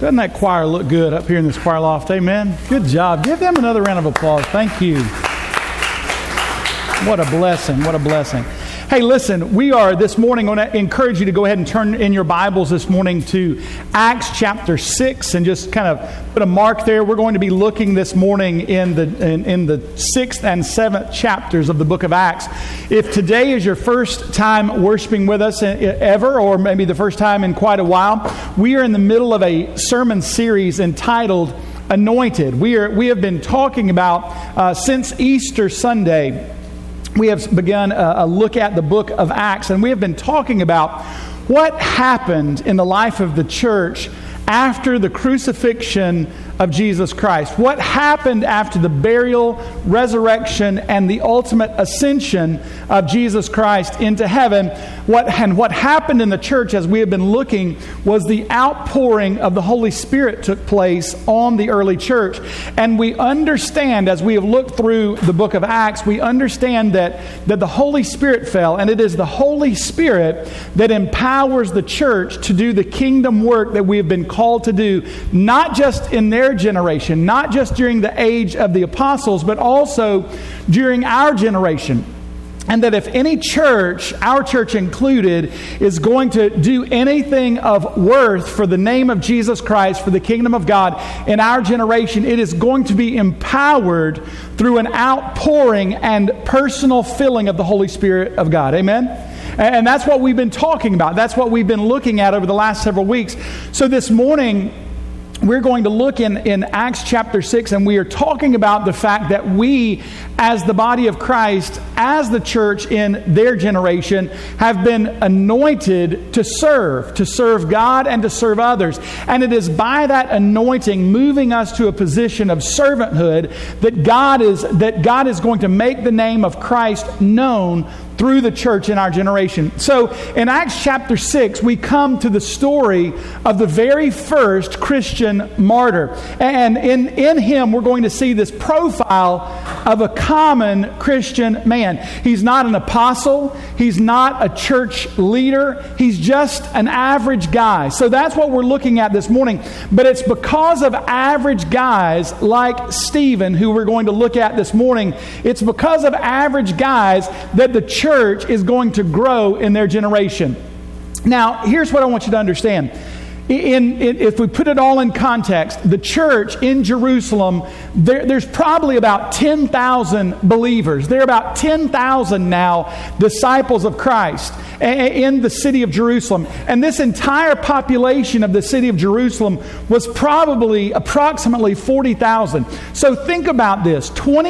Doesn't that choir look good up here in this choir loft? Amen. Good job. Give them another round of applause. Thank you. What a blessing. What a blessing. Hey, listen, we are this morning going to encourage you to go ahead and turn in your Bibles this morning to Acts chapter 6 and just kind of put a mark there. We're going to be looking this morning in the 6th and 7th chapters of the book of Acts. If today is your first time worshiping with us ever, or maybe the first time in quite a while, we are in the middle of a sermon series entitled Anointed. We have been talking about since Easter Sunday. We have begun a look at the book of Acts, and we have been talking about what happened in the life of the church after the crucifixion of Jesus Christ. What happened after the burial, resurrection, and the ultimate ascension of Jesus Christ into heaven. What happened in the church, as we have been looking, was the outpouring of the Holy Spirit took place on the early church. And we understand, as we have looked through the book of Acts, we understand that the Holy Spirit fell, and it is the Holy Spirit that empowers the church to do the kingdom work that we have been called to do, not just in their generation, not just during the age of the apostles, but also during our generation. And that if any church, our church included, is going to do anything of worth for the name of Jesus Christ, for the kingdom of God in our generation, it is going to be empowered through an outpouring and personal filling of the Holy Spirit of God. Amen? And that's what we've been talking about. That's what we've been looking at over the last several weeks. So this morning, we're going to look in Acts chapter 6, and we are talking about the fact that we, as the body of Christ, as the church in their generation, have been anointed to serve God and to serve others. And it is by that anointing moving us to a position of servanthood that God is going to make the name of Christ known through the church in our generation. So in Acts chapter 6, we come to the story of the very first Christian martyr. And in him, we're going to see this profile of a common Christian man. He's not an apostle. He's not a church leader. He's just an average guy. So that's what we're looking at this morning. But it's because of average guys like Stephen, who we're going to look at this morning, it's because of average guys that the church is going to grow in their generation. Now, here's what I want you to understand. If we put it all in context, the church in Jerusalem, there's probably about 10,000 believers. There are about 10,000 now disciples of Christ in the city of Jerusalem. And this entire population of the city of Jerusalem was probably approximately 40,000. So think about this.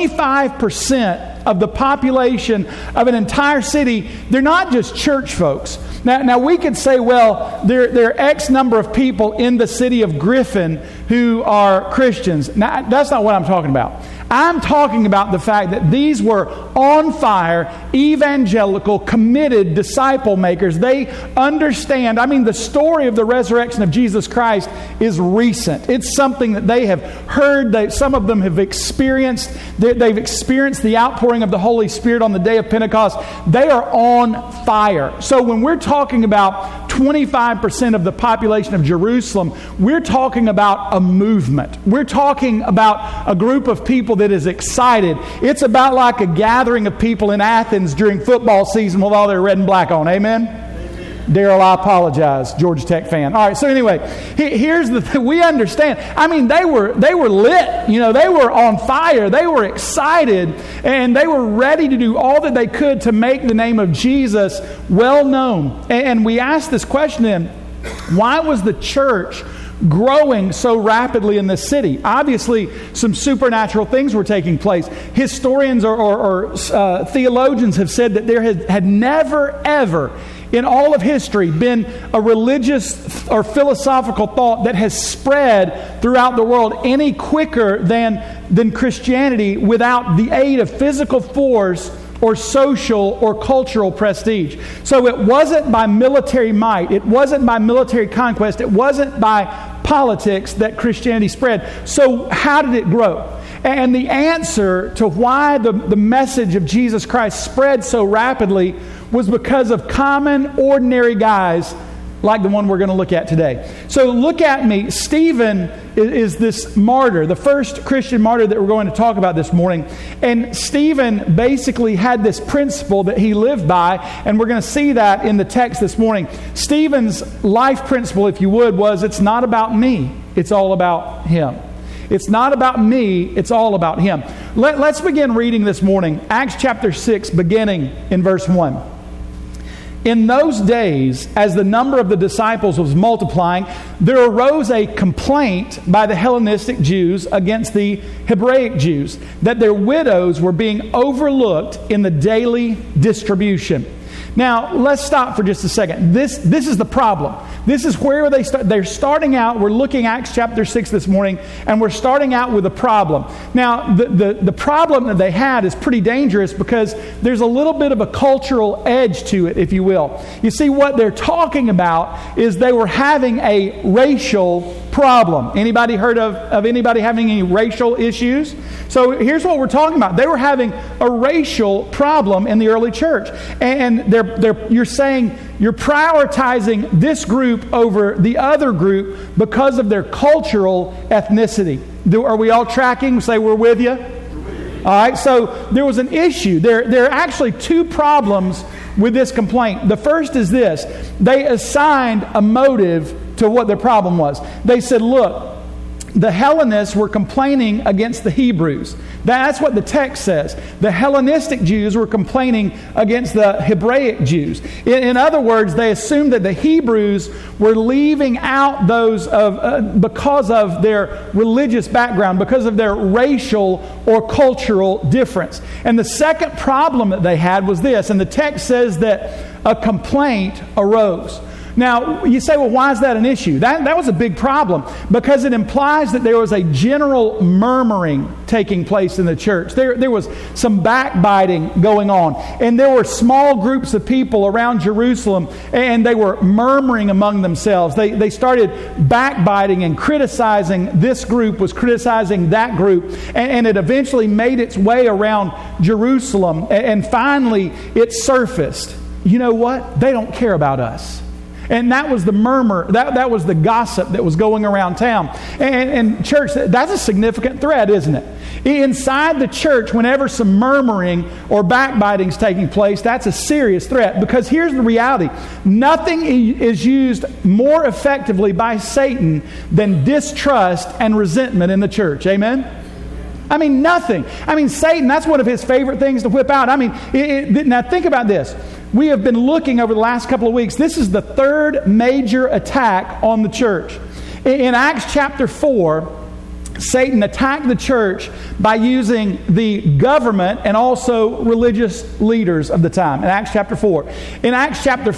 25% of the population of an entire city, they're not just church folks. Now we could say, well, there are X number of people in the city of Griffin who are Christians. Now, that's not what I'm talking about. I'm talking about the fact that these were on fire, evangelical, committed disciple makers. They understand. I mean, the story of the resurrection of Jesus Christ is recent. It's something that they have heard. Some of them have experienced. They've experienced the outpouring of the Holy Spirit on the day of Pentecost. They are on fire. So when we're talking about 25% of the population of Jerusalem, we're talking about a movement. We're talking about a group of people that is excited. It's about like a gathering of people in Athens during football season with all their red and black on. Amen? Daryl, I apologize, Georgia Tech fan. All right, so anyway, here's the thing. We understand. I mean, they were lit. You know, they were on fire. They were excited, and they were ready to do all that they could to make the name of Jesus well known. And we asked this question then, why was the church growing so rapidly in this city? Obviously, some supernatural things were taking place. Historians or theologians have said that there had never, ever in all of history been a religious or philosophical thought that has spread throughout the world any quicker than Christianity without the aid of physical force or social or cultural prestige. So it wasn't by military might, it wasn't by military conquest, it wasn't by politics that Christianity spread. So how did it grow? And the answer to why the message of Jesus Christ spread so rapidly was because of common, ordinary guys like the one we're going to look at today. So look at me. Stephen is this martyr, the first Christian martyr that we're going to talk about this morning. And Stephen basically had this principle that he lived by, and we're going to see that in the text this morning. Stephen's life principle, if you would, was it's not about me, it's all about him. It's not about me, it's all about him. Let's begin reading this morning. Acts chapter 6, beginning in verse 1. In those days, as the number of the disciples was multiplying, there arose a complaint by the Hellenistic Jews against the Hebraic Jews that their widows were being overlooked in the daily distribution. Now, let's stop for just a second. This is the problem. This is where they start. They're starting out. We're looking at Acts chapter 6 this morning, and we're starting out with a problem. Now, the problem that they had is pretty dangerous because there's a little bit of a cultural edge to it, if you will. You see, what they're talking about is they were having a racial problem. Anybody heard of anybody having any racial issues? So here's what we're talking about. They were having a racial problem in the early church. And you're saying you're prioritizing this group over the other group because of their cultural ethnicity. Are we all tracking? Say we're with you? All right, so there was an issue. There are actually two problems with this complaint. The first is this. They assigned a motive to what their problem was. They said, look, the Hellenists were complaining against the Hebrews. That's what the text says. The Hellenistic Jews were complaining against the Hebraic Jews. In other words, they assumed that the Hebrews were leaving out those because of their religious background, because of their racial or cultural difference. And the second problem that they had was this, and the text says that a complaint arose. Now, you say, well, why is that an issue? That was a big problem because it implies that there was a general murmuring taking place in the church. There was some backbiting going on. And there were small groups of people around Jerusalem, and they were murmuring among themselves. They started backbiting and criticizing. This group was criticizing that group. And it eventually made its way around Jerusalem. And finally, it surfaced. You know what? They don't care about us. And that was the murmur, that was the gossip that was going around town. And church, that's a significant threat, isn't it? Inside the church, whenever some murmuring or backbiting is taking place, that's a serious threat. Because here's the reality. Nothing is used more effectively by Satan than distrust and resentment in the church. Amen? I mean, nothing. I mean, Satan, that's one of his favorite things to whip out. I mean, now think about this. We have been looking over the last couple of weeks. This is the third major attack on the church. In Acts chapter 4, Satan attacked the church by using the government and also religious leaders of the time in Acts chapter 4. In Acts chapter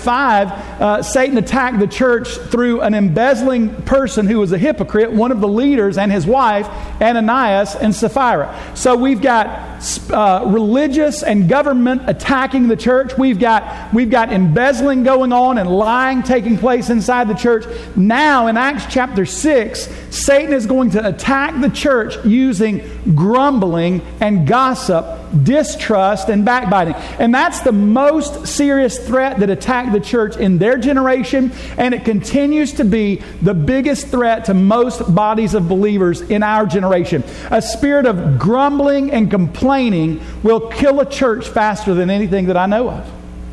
5, Satan attacked the church through an embezzling person who was a hypocrite, one of the leaders, and his wife, Ananias and Sapphira. So we've got religious and government attacking the church. We've got embezzling going on and lying taking place inside the church. Now in Acts chapter 6, Satan is going to attack the church using grumbling and gossip, distrust and backbiting. And that's the most serious threat that attacked the church in their generation, and it continues to be the biggest threat to most bodies of believers in our generation. A spirit of grumbling and complaining will kill a church faster than anything that I know of.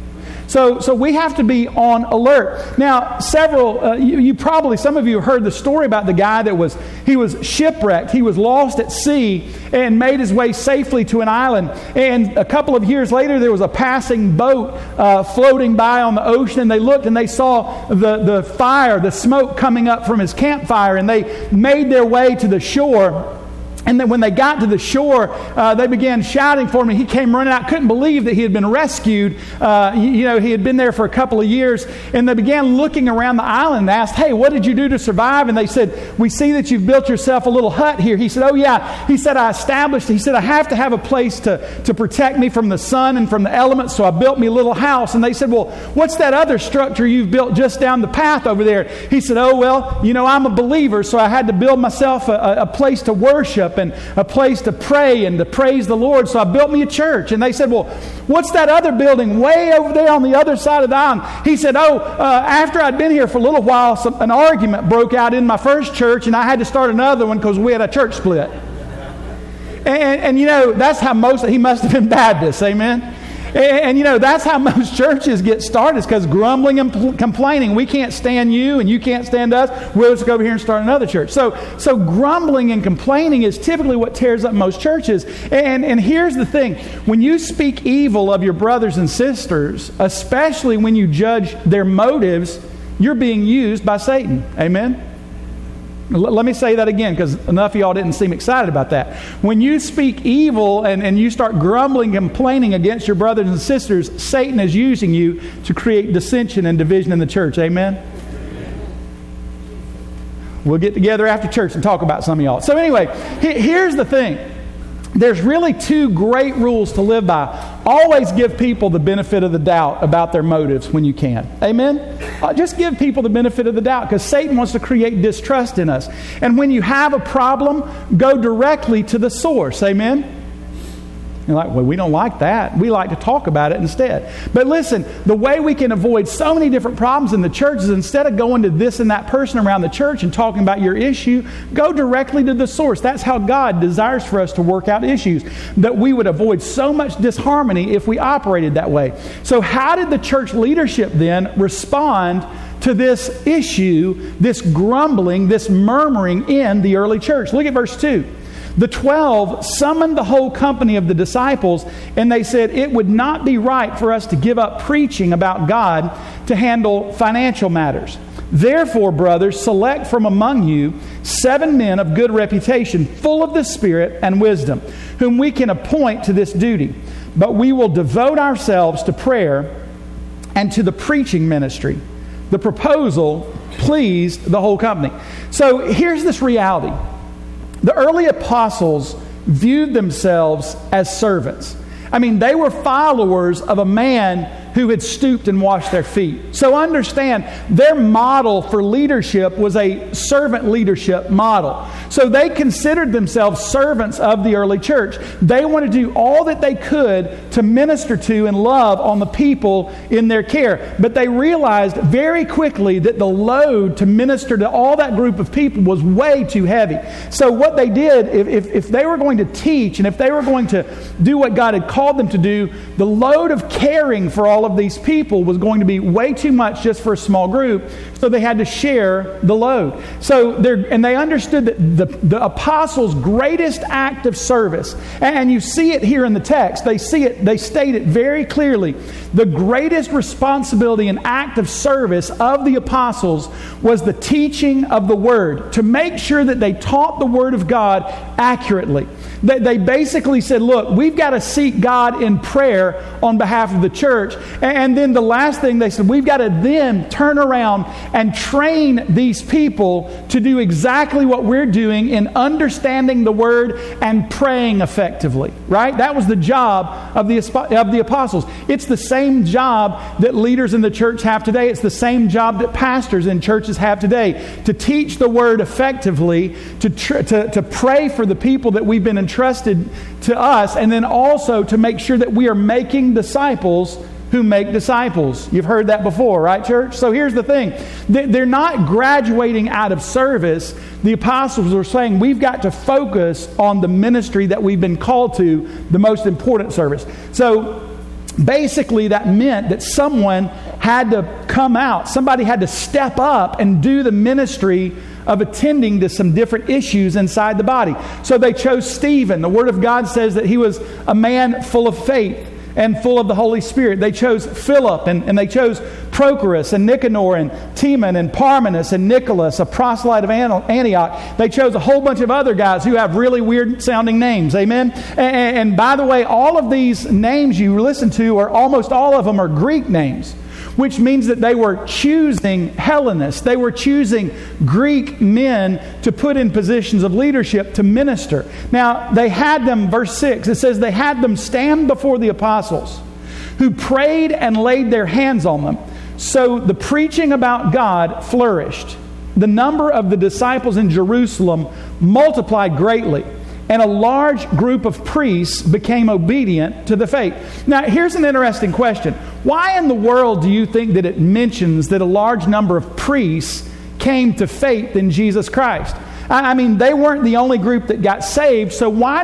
So we have to be on alert. Now, some of you heard the story about the guy he was shipwrecked. He was lost at sea and made his way safely to an island. And a couple of years later, there was a passing boat floating by on the ocean, and they looked and they saw the fire, the smoke coming up from his campfire, and they made their way to the shore. And then when they got to the shore, they began shouting for him. And he came running out, couldn't believe that he had been rescued. He had been there for a couple of years. And they began looking around the island and asked, hey, what did you do to survive? And they said, we see that you've built yourself a little hut here. He said, oh yeah. He said, I have to have a place to protect me from the sun and from the elements. So I built me a little house. And they said, well, what's that other structure you've built just down the path over there? He said, oh, well, I'm a believer, so I had to build myself a place to worship. worship and a place to pray and to praise the Lord. So I built me a church. And they said, well, what's that other building way over there on the other side of the island? He said, after I'd been here for a little while, an argument broke out in my first church, and I had to start another one because we had a church split. And you know, that's how he must have been Baptist, amen? And you know, that's how most churches get started, is because grumbling and complaining. We can't stand you and you can't stand us. We'll just go over here and start another church. So grumbling and complaining is typically what tears up most churches. And here's the thing. When you speak evil of your brothers and sisters, especially when you judge their motives, you're being used by Satan. Amen? Let me say that again, because enough of y'all didn't seem excited about that. When you speak evil and you start grumbling and complaining against your brothers and sisters, Satan is using you to create dissension and division in the church. Amen? We'll get together after church and talk about some of y'all. So anyway, here's the thing. There's really two great rules to live by. Always give people the benefit of the doubt about their motives when you can. Amen? Just give people the benefit of the doubt, because Satan wants to create distrust in us. And when you have a problem, go directly to the source. Amen? You're like, well, we don't like that. We like to talk about it instead. But listen, the way we can avoid so many different problems in the church is, instead of going to this and that person around the church and talking about your issue, go directly to the source. That's how God desires for us to work out issues, that we would avoid so much disharmony if we operated that way. So how did the church leadership then respond to this issue, this grumbling, this murmuring in the early church? Look at verse 2. The 12 summoned the whole company of the disciples, and they said, it would not be right for us to give up preaching about God to handle financial matters. Therefore, brothers, select from among you 7 men of good reputation, full of the Spirit and wisdom, whom we can appoint to this duty. But we will devote ourselves to prayer and to the preaching ministry. The proposal pleased the whole company. So here's this reality. The early apostles viewed themselves as servants. I mean, they were followers of a man who had stooped and washed their feet. So understand, their model for leadership was a servant leadership model. So they considered themselves servants of the early church. They wanted to do all that they could to minister to and love on the people in their care. But they realized very quickly that the load to minister to all that group of people was way too heavy. So what they did, if they were going to teach and if they were going to do what God had called them to do, the load of caring for all of these people was going to be way too much just for a small group. So they had to share the load. And they understood that the apostles' greatest act of service, and you see it here in the text, they state it very clearly. The greatest responsibility and act of service of the apostles was the teaching of the Word, to make sure that they taught the Word of God accurately. They basically said, look, we've got to seek God in prayer on behalf of the church. And then the last thing they said, we've got to then turn around and train these people to do exactly what we're doing in understanding the Word and praying effectively. Right? That was the job of the apostles. It's the same job that leaders in the church have today. It's the same job that pastors in churches have today. To teach the Word effectively, to pray for the people that we've been entrusted to us, and then also to make sure that we are making disciples who make disciples. You've heard that before, right, church? So here's the thing. They're not graduating out of service. The apostles are saying we've got to focus on the ministry that we've been called to, the most important service. So basically that meant that someone had to come out. Somebody had to step up and do the ministry of attending to some different issues inside the body. So they chose Stephen. The Word of God says that he was a man full of faith and full of the Holy Spirit. They chose Philip, and they chose Prochorus and Nicanor and Timon and Parmenas and Nicholas, a proselyte of Antioch. They chose a whole bunch of other guys who have really weird sounding names. Amen? And by the way, all of these names you listen to, or almost all of them, are Greek names, which means that they were choosing Hellenists. They were choosing Greek men to put in positions of leadership to minister. Now, they had them, verse 6, it says they had them stand before the apostles, who prayed and laid their hands on them. So the preaching about God flourished. The number of the disciples in Jerusalem multiplied greatly, and a large group of priests became obedient to the faith. Now, here's an interesting question. Why in the world do you think that it mentions that a large number of priests came to faith in Jesus Christ? I mean, they weren't the only group that got saved, so why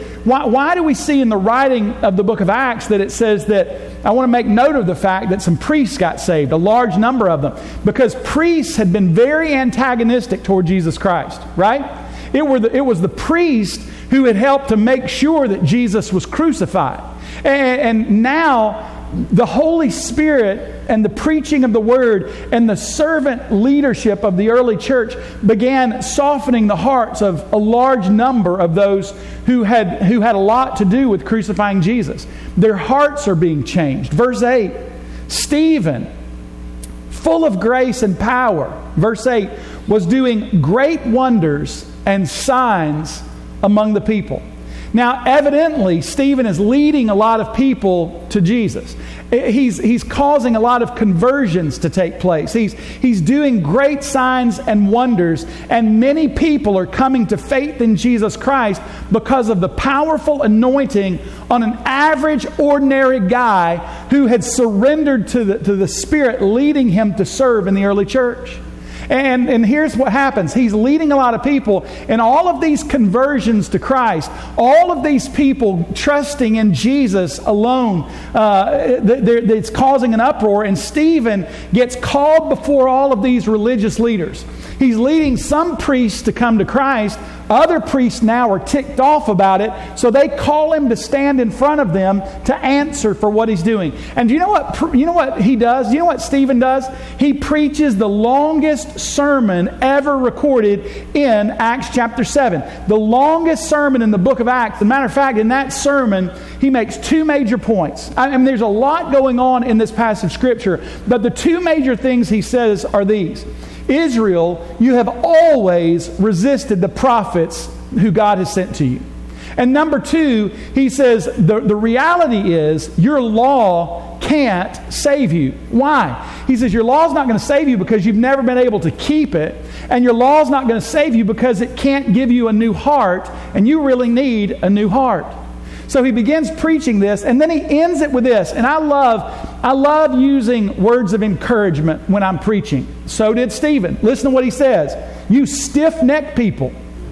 do we see in the writing of the book of Acts that it says that, I want to make note of the fact that some priests got saved, a large number of them, because priests had been very antagonistic toward Jesus Christ, right? It was the priest who had helped to make sure that Jesus was crucified. And now the Holy Spirit and the preaching of the Word and the servant leadership of the early church began softening the hearts of a large number of those who had a lot to do with crucifying Jesus. Their hearts are being changed. Verse 8, Stephen, full of grace and power, verse 8, was doing great wonders and signs among the people. Now, evidently, Stephen is leading a lot of people to Jesus. He's causing a lot of conversions to take place. He's doing great signs and wonders, and many people are coming to faith in Jesus Christ because of the powerful anointing on an average, ordinary guy who had surrendered to the Spirit leading him to serve in the early church. And here's what happens. He's leading a lot of people, and all of these conversions to Christ, all of these people trusting in Jesus alone, it's causing an uproar, and Stephen gets called before all of these religious leaders. He's leading some priests to come to Christ. Other priests now are ticked off about it, so they call him to stand in front of them to answer for what he's doing. And you know what he does? You know what Stephen does? He preaches the longest sermon ever recorded in Acts chapter 7. The longest sermon in the book of Acts. As a matter of fact, in that sermon, he makes two major points. I mean, there's a lot going on in this passage of Scripture, but the two major things he says are these. Israel, you have always resisted the prophets who God has sent to you. And number two, he says, the reality is your law can't save you. Why? He says your law is not going to save you because you've never been able to keep it. And your law is not going to save you because it can't give you a new heart. And you really need a new heart. So he begins preaching this, and then he ends it with this. And I love using words of encouragement when I'm preaching. So did Stephen. Listen to what he says. You stiff-necked people.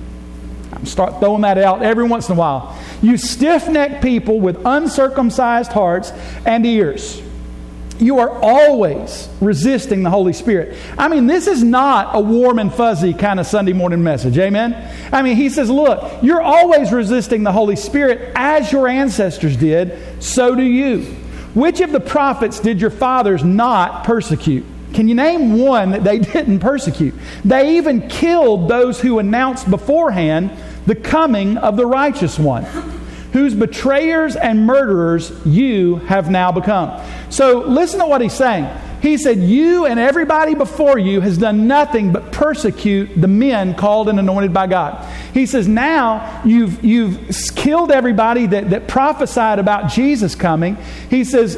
I'm start throwing that out every once in a while. You stiff-necked people with uncircumcised hearts and ears. You are always resisting the Holy Spirit. I mean, this is not a warm and fuzzy kind of Sunday morning message. Amen? I mean, he says, look, you're always resisting the Holy Spirit as your ancestors did, so do you. Which of the prophets did your fathers not persecute? Can you name one that they didn't persecute? They even killed those who announced beforehand the coming of the righteous one, whose betrayers and murderers you have now become. So listen to what he's saying. He said, you and everybody before you has done nothing but persecute the men called and anointed by God. He says, now you've killed everybody that prophesied about Jesus coming. He says,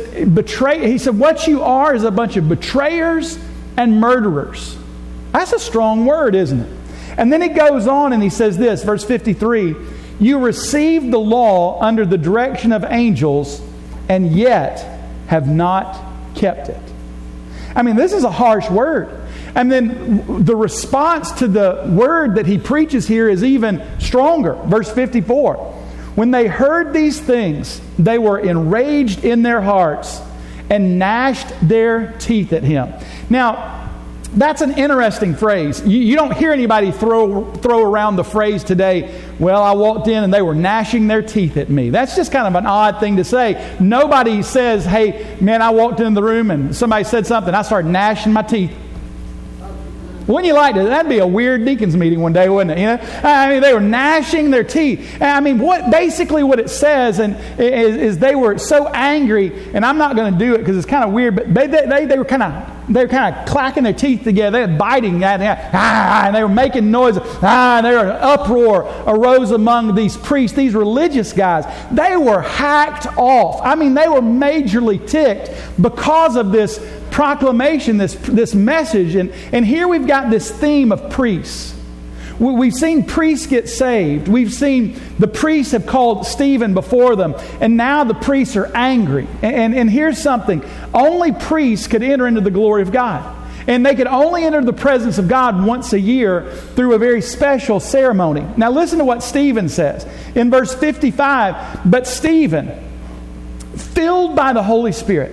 what you are is a bunch of betrayers and murderers. That's a strong word, isn't it? And then he goes on and he says this, verse 53, you received the law under the direction of angels and yet have not kept it. I mean, this is a harsh word. And then the response to the word that he preaches here is even stronger. Verse 54. When they heard these things, they were enraged in their hearts and gnashed their teeth at him. Now, that's an interesting phrase. You don't hear anybody throw around the phrase today, well, I walked in and they were gnashing their teeth at me. That's just kind of an odd thing to say. Nobody says, hey, man, I walked in the room and somebody said something, I started gnashing my teeth. Wouldn't you like to? That'd be a weird deacons meeting one day, wouldn't it? You know, I mean, they were gnashing their teeth. I mean, what it says is they were so angry, and I'm not going to do it because it's kind of weird, but they were kind of clacking their teeth together. They were biting and they were making noise. And there an uproar arose among these priests, these religious guys. They were hacked off. I mean, they were majorly ticked because of this proclamation, this message. And here we've got this theme of priests. We've seen priests get saved. We've seen the priests have called Stephen before them. And now the priests are angry. And here's something. Only priests could enter into the glory of God. And they could only enter the presence of God once a year through a very special ceremony. Now listen to what Stephen says. In verse 55, but Stephen, filled by the Holy Spirit,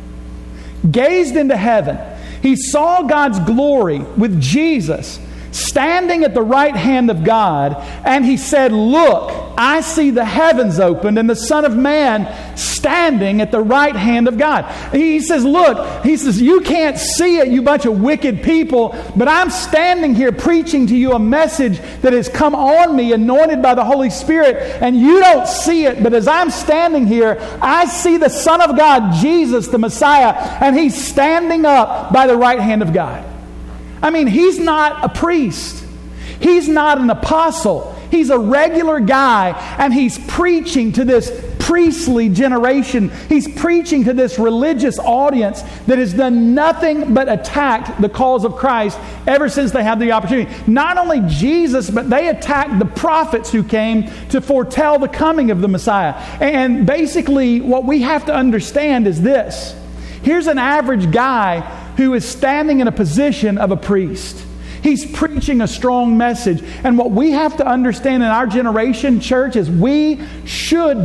gazed into heaven. He saw God's glory with Jesus standing at the right hand of God, and he said, look, I see the heavens opened and the Son of Man standing at the right hand of God. He says, look, he says, you can't see it, you bunch of wicked people, but I'm standing here preaching to you a message that has come on me, anointed by the Holy Spirit, and you don't see it, but as I'm standing here, I see the Son of God, Jesus, the Messiah, and He's standing up by the right hand of God. I mean, he's not a priest. He's not an apostle. He's a regular guy, and he's preaching to this priestly generation. He's preaching to this religious audience that has done nothing but attacked the cause of Christ ever since they had the opportunity. Not only Jesus, but they attacked the prophets who came to foretell the coming of the Messiah. And basically, what we have to understand is this. Here's an average guy who is standing in a position of a priest. He's preaching a strong message. And what we have to understand in our generation, church, is we should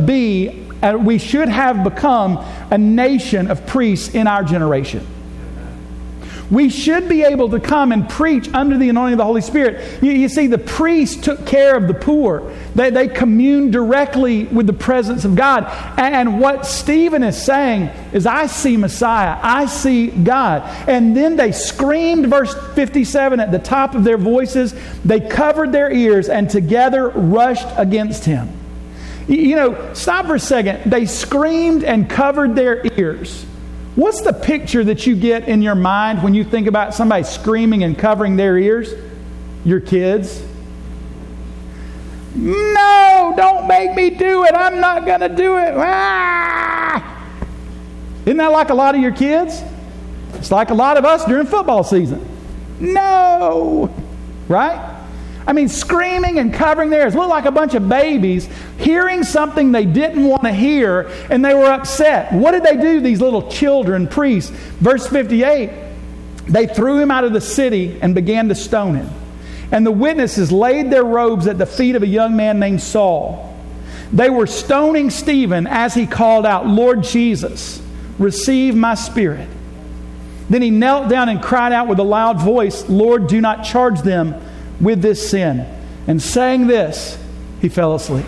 have become a nation of priests in our generation. We should be able to come and preach under the anointing of the Holy Spirit. You see, the priests took care of the poor. They communed directly with the presence of God. And what Stephen is saying is, I see Messiah. I see God. And then they screamed, verse 57, at the top of their voices. They covered their ears and together rushed against him. You know, stop for a second. They screamed and covered their ears. What's the picture that you get in your mind when you think about somebody screaming and covering their ears? Your kids. No, don't make me do it. I'm not going to do it. Ah! Isn't that like a lot of your kids? It's like a lot of us during football season. No. Right? I mean, screaming and covering their ears. Look like a bunch of babies hearing something they didn't want to hear, and they were upset. What did they do, these little children, priests? Verse 58, they threw him out of the city and began to stone him. And the witnesses laid their robes at the feet of a young man named Saul. They were stoning Stephen as he called out, Lord Jesus, receive my spirit. Then he knelt down and cried out with a loud voice, Lord, do not charge them with this sin. And saying this, he fell asleep.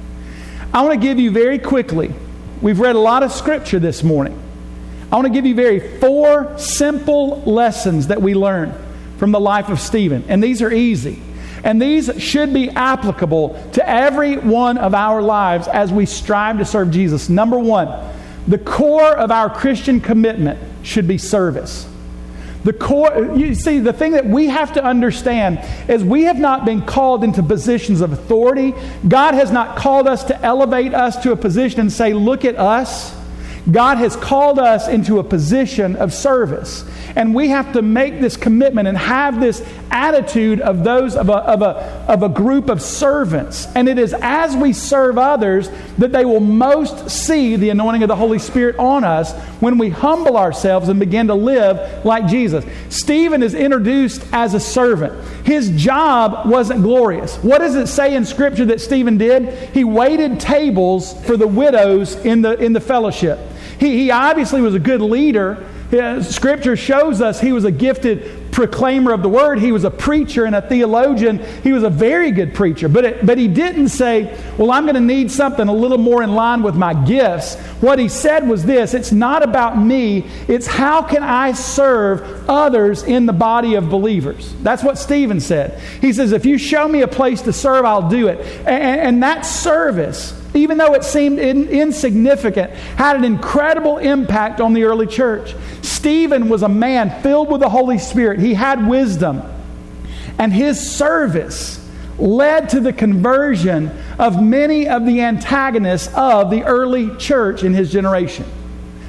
I want to give you very quickly, we've read a lot of scripture this morning. I want to give you four simple lessons that we learn from the life of Stephen. And these are easy. And these should be applicable to every one of our lives as we strive to serve Jesus. Number one, the core of our Christian commitment should be service. The core, you see, the thing that we have to understand is we have not been called into positions of authority. God has not called us to elevate us to a position and say, look at us. God has called us into a position of service. And we have to make this commitment and have this attitude of those of a group of servants. And it is as we serve others that they will most see the anointing of the Holy Spirit on us when we humble ourselves and begin to live like Jesus. Stephen is introduced as a servant. His job wasn't glorious. What does it say in Scripture that Stephen did? He waited tables for the widows in the fellowship. He obviously was a good leader. Scripture shows us he was a gifted proclaimer of the word. He was a preacher and a theologian. He was a very good preacher. But he didn't say, well, I'm going to need something a little more in line with my gifts. What he said was this, it's not about me. It's how can I serve others in the body of believers. That's what Stephen said. He says, if you show me a place to serve, I'll do it. And that service, even though it seemed insignificant, had an incredible impact on the early church. Stephen was a man filled with the Holy Spirit. He had wisdom. And his service led to the conversion of many of the antagonists of the early church in his generation.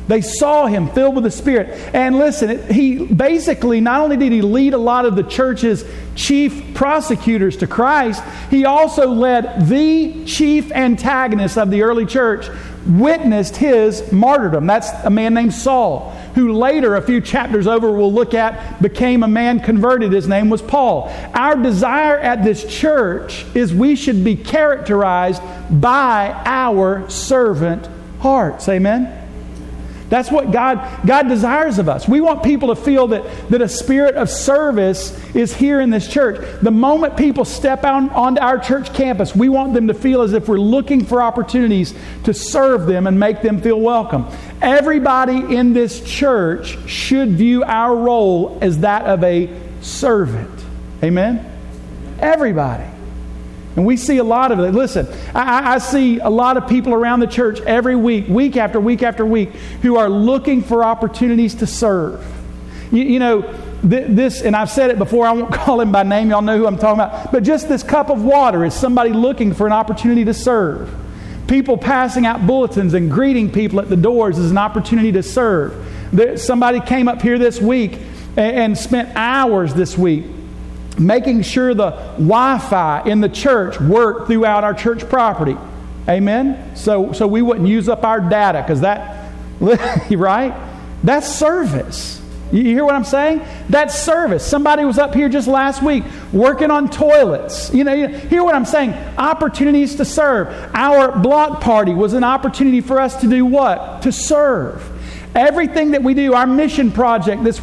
They saw him filled with the Spirit. And listen, he basically, not only did he lead a lot of the church's chief prosecutors to Christ, he also led the chief antagonist of the early church, witnessed his martyrdom. That's a man named Saul, who later, a few chapters over, we'll look at, became a man converted. His name was Paul. Our desire at this church is we should be characterized by our servant hearts. Amen? That's what God desires of us. We want people to feel that a spirit of service is here in this church. The moment people step onto our church campus, we want them to feel as if we're looking for opportunities to serve them and make them feel welcome. Everybody in this church should view our role as that of a servant. Amen? Everybody. And we see a lot of it. Listen, I see a lot of people around the church every week after week after week, who are looking for opportunities to serve. You know, this, and I've said it before, I won't call him by name, y'all know who I'm talking about, but just this cup of water is somebody looking for an opportunity to serve. People passing out bulletins and greeting people at the doors is an opportunity to serve. Somebody came up here this week and spent hours this week making sure the Wi-Fi in the church worked throughout our church property. Amen? So we wouldn't use up our data, because that, right? That's service. You hear what I'm saying? That's service. Somebody was up here just last week working on toilets. You hear what I'm saying? Opportunities to serve. Our block party was an opportunity for us to do what? To serve. Everything that we do, our mission project this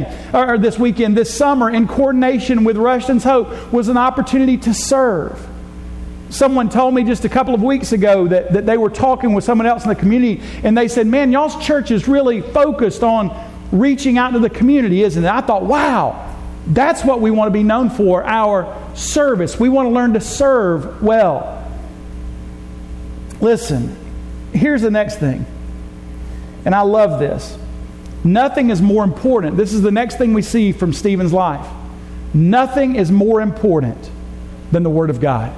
summer, in coordination with Rushton's Hope, was an opportunity to serve. Someone told me just a couple of weeks ago that they were talking with someone else in the community, and they said, man, y'all's church is really focused on reaching out to the community, isn't it? I thought, wow, that's what we want to be known for, our service. We want to learn to serve well. Listen, here's the next thing. And I love this. Nothing is more important. This is the next thing we see from Stephen's life. Nothing is more important than the Word of God.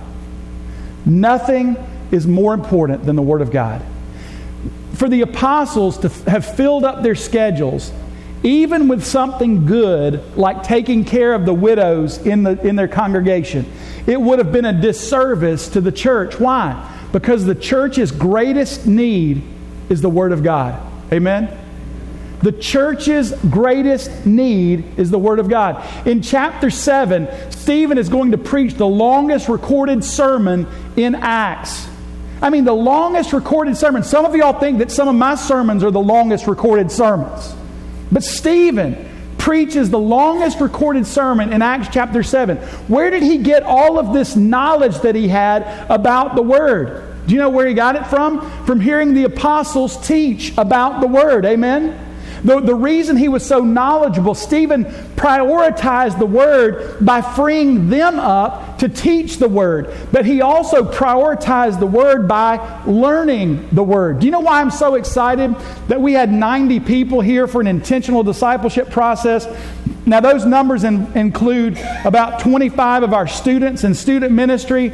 Nothing is more important than the Word of God. For the apostles to have filled up their schedules, even with something good like taking care of the widows in their congregation, it would have been a disservice to the church. Why? Because the church's greatest need is the Word of God. Amen? The church's greatest need is the Word of God. In chapter 7, Stephen is going to preach the longest recorded sermon in Acts. I mean, the longest recorded sermon. Some of y'all think that some of my sermons are the longest recorded sermons. But Stephen preaches the longest recorded sermon in Acts chapter 7. Where did he get all of this knowledge that he had about the Word? Do you know where he got it from? From hearing the apostles teach about the Word. Amen? The reason he was so knowledgeable, Stephen prioritized the Word by freeing them up to teach the Word. But he also prioritized the Word by learning the Word. Do you know why I'm so excited that we had 90 people here for an intentional discipleship process? Now, those numbers include about 25 of our students in student ministry,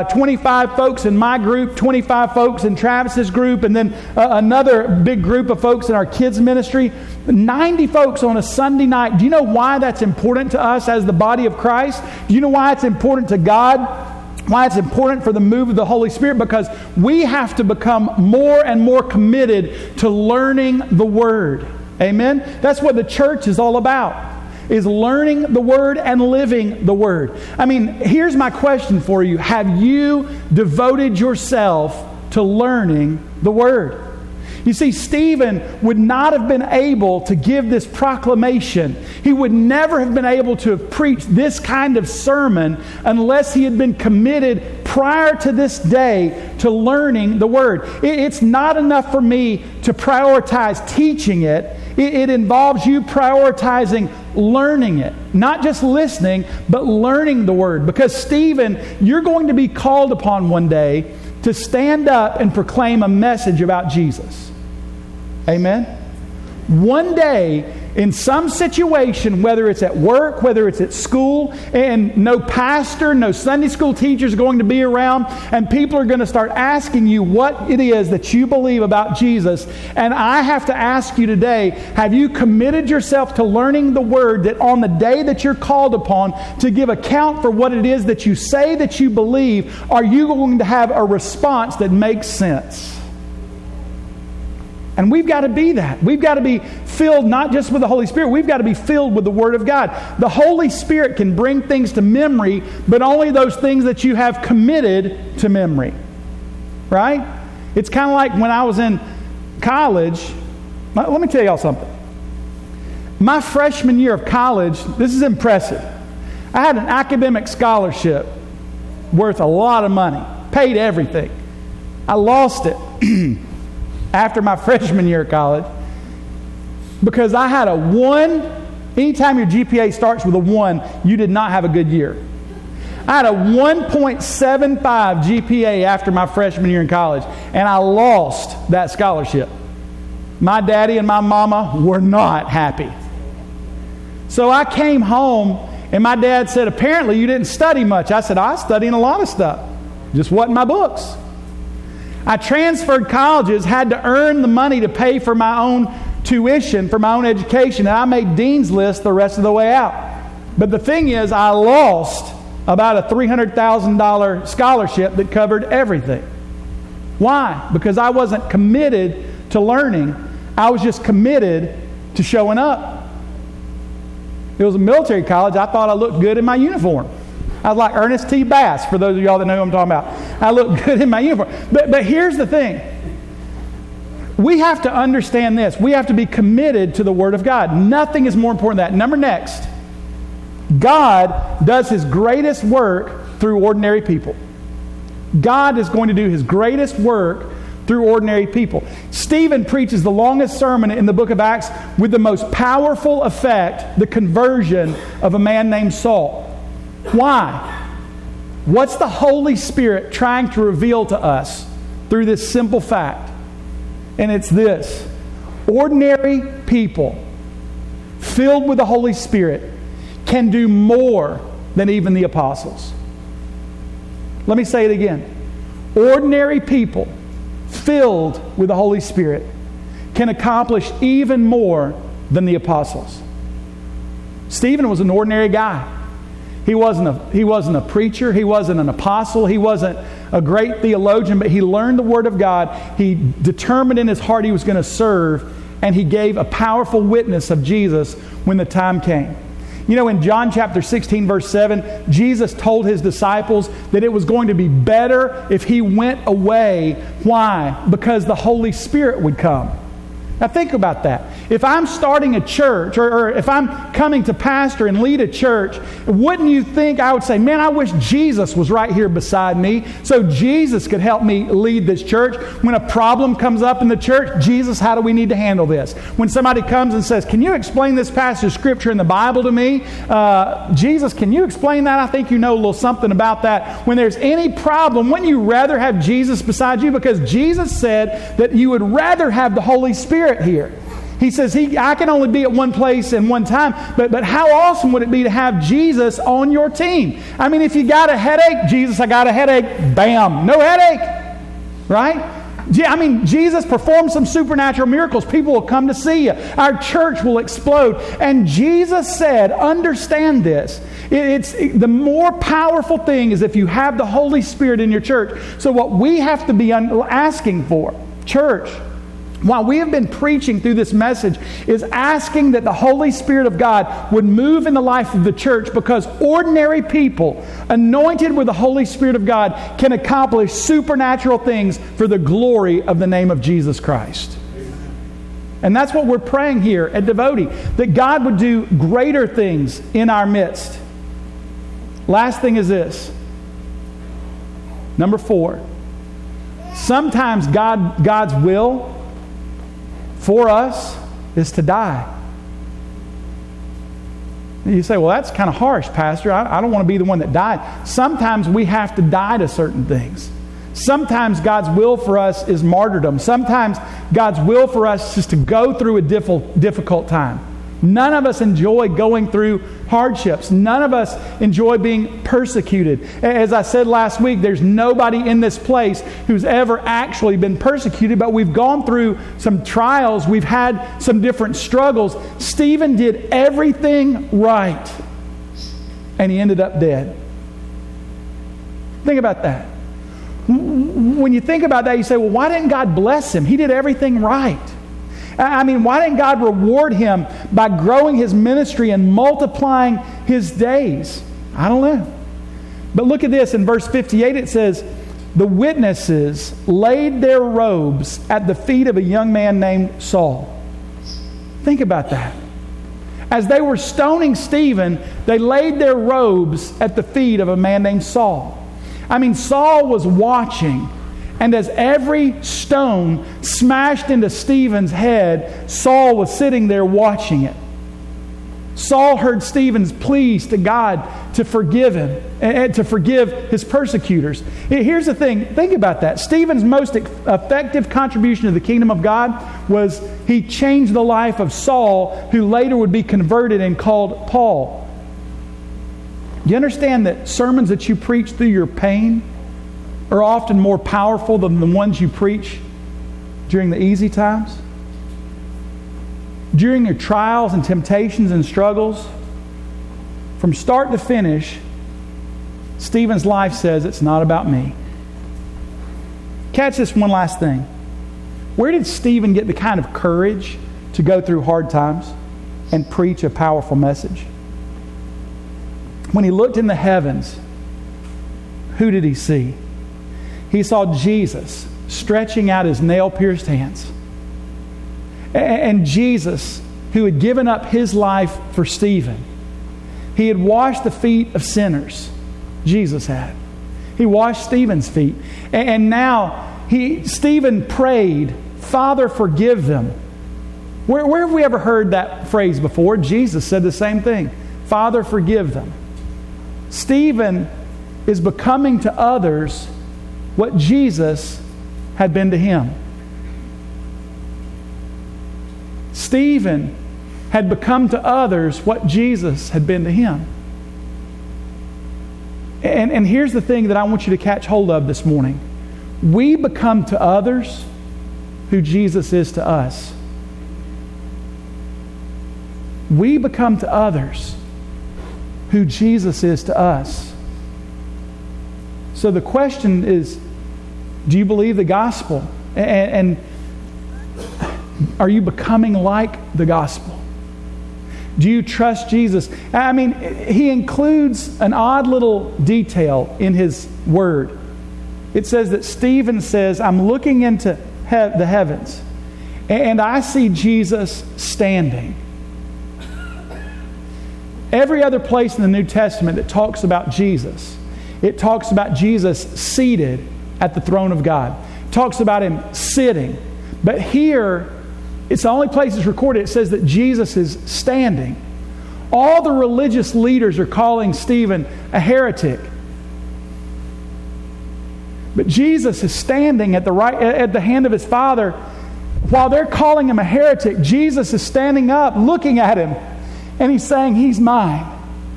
25 folks in my group, 25 folks in Travis's group, and then another big group of folks in our kids ministry. 90 folks on a Sunday night. Do you know why that's important to us as the body of Christ? Do you know why it's important to God? Why it's important for the move of the Holy Spirit? Because we have to become more and more committed to learning the Word. Amen? That's what the church is all about, is learning the Word and living the Word. I mean, here's my question for you. Have you devoted yourself to learning the Word? You see, Stephen would not have been able to give this proclamation. He would never have been able to have preached this kind of sermon unless he had been committed prior to this day to learning the Word. It's not enough for me to prioritize teaching it. It involves you prioritizing learning it. Not just listening, but learning the Word. Because Stephen, you're going to be called upon one day to stand up and proclaim a message about Jesus. Amen? One day, in some situation, whether it's at work, whether it's at school, and no pastor, no Sunday school teacher is going to be around, and people are going to start asking you what it is that you believe about Jesus. And I have to ask you today, have you committed yourself to learning the Word, that on the day that you're called upon to give account for what it is that you say that you believe, are you going to have a response that makes sense? And we've got to be that. We've got to be filled not just with the Holy Spirit, we've got to be filled with the Word of God. The Holy Spirit can bring things to memory, but only those things that you have committed to memory. Right? It's kind of like when I was in college. Let me tell y'all something. My freshman year of college, this is impressive. I had an academic scholarship worth a lot of money. Paid everything. I lost it after my freshman year of college because I had a 1. Anytime your GPA starts with a 1, you did not have a good year. I had a 1.75 GPA after my freshman year in college, and I lost that scholarship. My daddy and my mama were not happy. So I came home, and my dad said, apparently you didn't study much. I said, I was studying a lot of stuff. Just wasn't my books. I transferred colleges, had to earn the money to pay for my own tuition, for my own education, and I made Dean's List the rest of the way out. But the thing is, I lost about a $300,000 scholarship that covered everything. Why? Because I wasn't committed to learning. I was just committed to showing up. It was a military college. I thought I looked good in my uniform. I was like Ernest T. Bass, for those of y'all that know who I'm talking about. I look good in my uniform. But here's the thing. We have to understand this. We have to be committed to the Word of God. Nothing is more important than that. Number next, God does His greatest work through ordinary people. God is going to do His greatest work through ordinary people. Stephen preaches the longest sermon in the book of Acts with the most powerful effect, the conversion of a man named Saul. Why? What's the Holy Spirit trying to reveal to us through this simple fact? And it's this. Ordinary people filled with the Holy Spirit can do more than even the apostles. Let me say it again. Ordinary people filled with the Holy Spirit can accomplish even more than the apostles. Stephen was an ordinary guy. He wasn't a preacher. He wasn't an apostle. He wasn't a great theologian, but he learned the Word of God. He determined in his heart he was going to serve, and he gave a powerful witness of Jesus when the time came. You know, in John chapter 16, verse 7, Jesus told His disciples that it was going to be better if He went away. Why? Because the Holy Spirit would come. Now think about that. If I'm starting a church, or if I'm coming to pastor and lead a church, wouldn't you think I would say, man, I wish Jesus was right here beside me so Jesus could help me lead this church. When a problem comes up in the church, Jesus, how do we need to handle this? When somebody comes and says, can you explain this passage of Scripture in the Bible to me? Jesus, can you explain that? I think you know a little something about that. When there's any problem, wouldn't you rather have Jesus beside you? Because Jesus said that you would rather have the Holy Spirit here. He says, I can only be at one place and one time, but how awesome would it be to have Jesus on your team? I mean, if you got a headache, Jesus, I got a headache, bam, no headache, right? I mean, Jesus performed some supernatural miracles. People will come to see you. Our church will explode. And Jesus said, understand this. The more powerful thing is if you have the Holy Spirit in your church. So what we have to be asking for, church, while we have been preaching through this message, is asking that the Holy Spirit of God would move in the life of the church, because ordinary people anointed with the Holy Spirit of God can accomplish supernatural things for the glory of the name of Jesus Christ. And that's what we're praying here at Devotee, that God would do greater things in our midst. Last thing is this. Number 4. Sometimes God's will for us is to die. You say, well, that's kind of harsh, Pastor. I don't want to be the one that died. Sometimes we have to die to certain things. Sometimes God's will for us is martyrdom. Sometimes God's will for us is to go through a difficult time. None of us enjoy going through hardships. None of us enjoy being persecuted. As I said last week, there's nobody in this place who's ever actually been persecuted, but we've gone through some trials. We've had some different struggles. Stephen did everything right, and he ended up dead. Think about that. When you think about that, you say, well, why didn't God bless him? He did everything right. I mean, why didn't God reward him by growing his ministry and multiplying his days? I don't know. But look at this. In verse 58, it says, the witnesses laid their robes at the feet of a young man named Saul. Think about that. As they were stoning Stephen, they laid their robes at the feet of a man named Saul. I mean, Saul was watching. And as every stone smashed into Stephen's head, Saul was sitting there watching it. Saul heard Stephen's pleas to God to forgive him and to forgive his persecutors. Here's the thing. Think about that. Stephen's most effective contribution to the kingdom of God was he changed the life of Saul, who later would be converted and called Paul. Do you understand that sermons that you preach through your pain are often more powerful than the ones you preach during the easy times? During your trials and temptations and struggles, from start to finish, Stephen's life says it's not about me. Catch this one last thing. Where did Stephen get the kind of courage to go through hard times and preach a powerful message? When he looked in the heavens, who did he see? He saw Jesus stretching out his nail-pierced hands. And Jesus, who had given up his life for Stephen, he had washed the feet of sinners. Jesus had. He washed Stephen's feet. And now Stephen prayed, Father, forgive them. Where have we ever heard that phrase before? Jesus said the same thing. Father, forgive them. Stephen is becoming to others what Jesus had been to him. Stephen had become to others what Jesus had been to him. And here's the thing that I want you to catch hold of this morning. We become to others who Jesus is to us. We become to others who Jesus is to us. So the question is, do you believe the gospel? And are you becoming like the gospel? Do you trust Jesus? I mean, he includes an odd little detail in his word. It says that Stephen says, I'm looking into the heavens, and I see Jesus standing. Every other place in the New Testament that talks about Jesus, it talks about Jesus seated at the throne of God. It talks about him sitting. But here, it's the only place it's recorded. It says that Jesus is standing. All the religious leaders are calling Stephen a heretic. But Jesus is standing at the hand of his Father. While they're calling him a heretic, Jesus is standing up, looking at him, and he's saying, he's mine.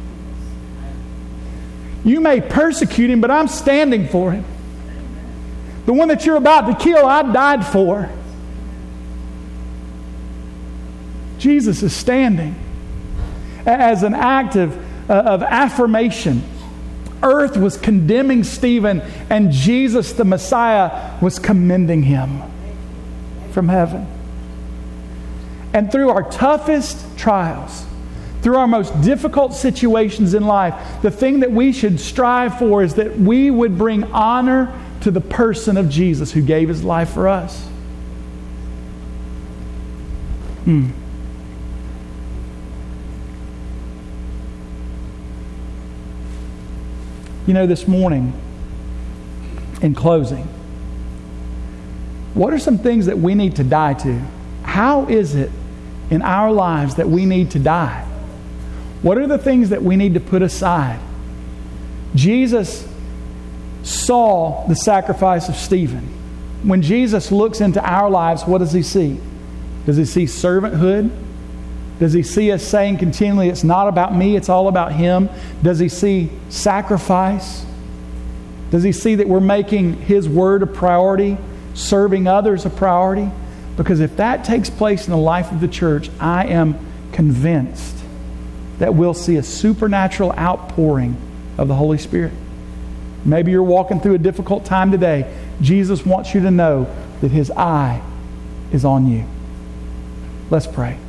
You may persecute him, but I'm standing for him. The one that you're about to kill, I died for. Jesus is standing as an act of affirmation. Earth was condemning Stephen, and Jesus, the Messiah, was commending him from heaven. And through our toughest trials, through our most difficult situations in life, the thing that we should strive for is that we would bring honor to the person of Jesus who gave his life for us. You know, this morning, in closing, what are some things that we need to die to? How is it in our lives that we need to die? What are the things that we need to put aside? Jesus saw the sacrifice of Stephen. When Jesus looks into our lives, what does he see? Does he see servanthood? Does he see us saying continually, it's not about me, it's all about him? Does he see sacrifice? Does he see that we're making his word a priority, serving others a priority? Because if that takes place in the life of the church, I am convinced that we'll see a supernatural outpouring of the Holy Spirit. Maybe you're walking through a difficult time today. Jesus wants you to know that his eye is on you. Let's pray.